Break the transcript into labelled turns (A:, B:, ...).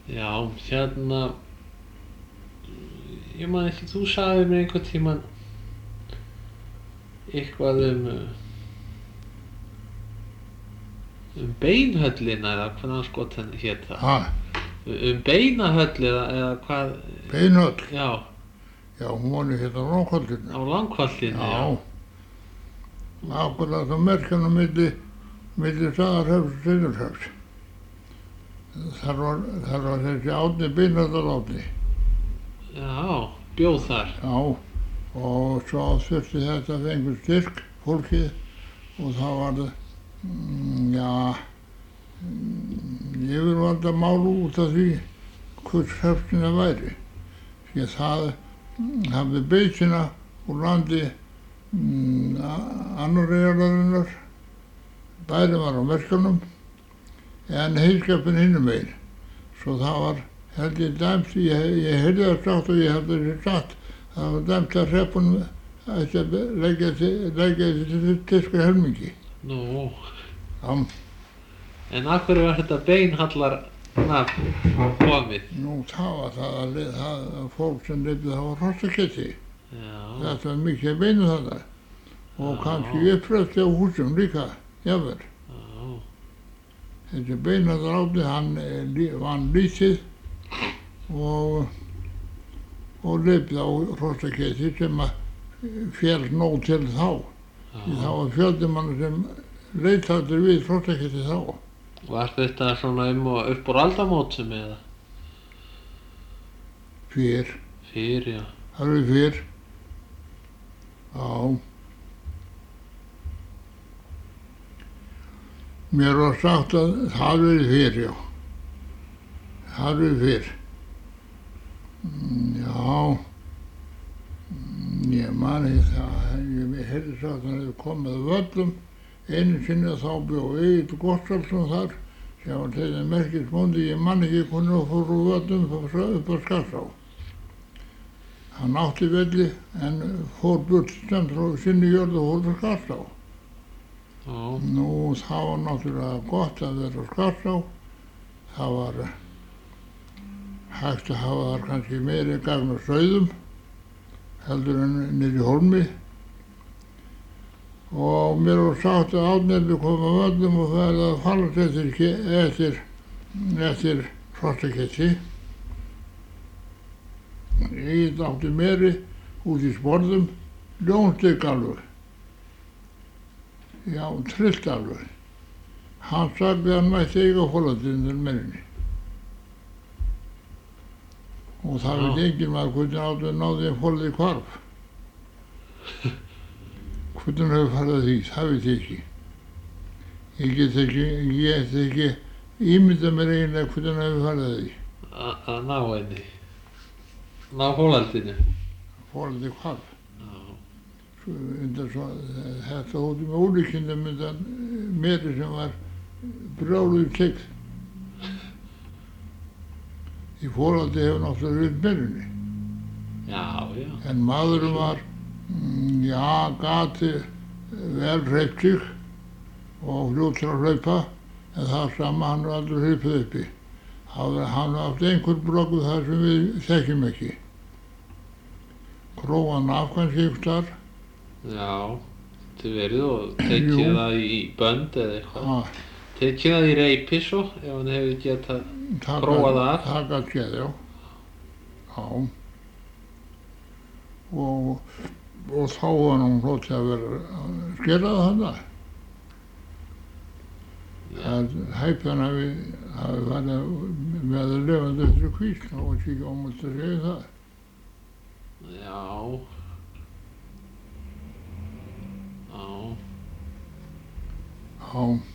A: Já, ég man ekki, þú sagði mér einhvern tímann eitthvað beinhöllina eða hvað anskotan hét það.
B: Ha,
A: Beinahöll eða hvað,
B: Beinhöll.
A: já,
B: Já, hún var nú hérna á Langholtinu.
A: á Langholtinu, já.
B: Akkurat á merkjunum milli Staðarhrepps og Siglufjarðar. Þar var þessi Árni Beinhallar Árni.
A: Já, bjóð þar.
B: Já, og svo þurfti þetta fengur styrk, fólkið, og það var, yfirvaldamál út af því hvers hreppsina væri. Því það hafði beisina úr landi annar jarðarinnar, bærinn var á merkjunum, en heiðskapinn hinum megin. Svo það var, held ég dæmt, ég heyrði það sagt og ég held þessi satt, það var dæmt að hreppun ætti að leggja þessi styrku helmingi.
A: Nú,
B: Já,
A: en af hverju var þetta Beinhallar nafn komið?
B: nú það var það fólk sem lifði þá á Hrossaketti.
A: Já,
B: Þetta var mikið beinu þarna. Og kannski uppröfti á húsum líka, jafnvel.
A: já,
B: Þessi Beinhallar Árni, hann vann lítið og lifði á Hrossaketti sem að féll nóg til þá. Því það var fjöldimann sem leitaði við Hrossaketti þá.
A: Var þetta svona og upp úr aldamótum eða?
B: Fyrr,
A: Fyrr, já.
B: alveg fyrr. Já. Mér var sagt að það verið fyrr, já. Það verið fyrr. Já. Ég man ekki það. Ég heyrði sagt að hann hefði komið að Völlum. Einu sinni þá bjó Egill Gottskálksson þar sem var þeirra merkisbóndi. Ég man ekki hvernig hann fór úr Völlum upp á Skaftá. Hann átti velli en fór burt stemt frá sinni jörð og fór á Skaftá.
A: Já,
B: Nú, það var náttúrulega gott að vera á Skaftá. Það var hægt að hafa þar kannski meiri gagn og sauðum heldur en niður í Hólmi. Og mér var sagt að Árni hefði komið að Völlum og farið að fallast eftir Hrossaketti. Egill átti meiri út í Sporðum, ljónstig alveg. Já, trillt alveg. Hann sagði að hann mætti eiga fólatinn til meirinni. Og það veit enginn maður hvernig Árni náði að fólatið hvarf. Hvernig hann hefur farið að því, það veit ég ekki. Ég get ekki ímyndað mér eiginlega hvernig hann hefur farið að því.
A: að ná henni. Ná hólaldinu.
B: Fólatið hvarf.
A: Já,
B: Þetta þótti með ólíkindum undan meri sem var brjáluð sigð. Því fólatið hefur náttúrulega verið merinni.
A: já, já.
B: En maðurinn var, gati vel hreyft sig og fljótur að hlaupa, en það sama hann var aldrei hlaupið uppi. Hann átti einhver bloggu þar sem við þekkjum ekki. Króan af kannski ykkur þar.
A: Já, þetta verið og tekið
B: Jú.
A: það í bönd eða eitthvað.
B: Ha,
A: Tekið það í reipi svo, ef hann hefði getað prófað það af.
B: Það gat séð, já. Já. Og þá var hann hlotið að vera að skera það þarna. Að hæpjan hafi farið með að lifandi eftir kvísl og ekki ómöld að segja það.
A: Já. Já.
B: Já.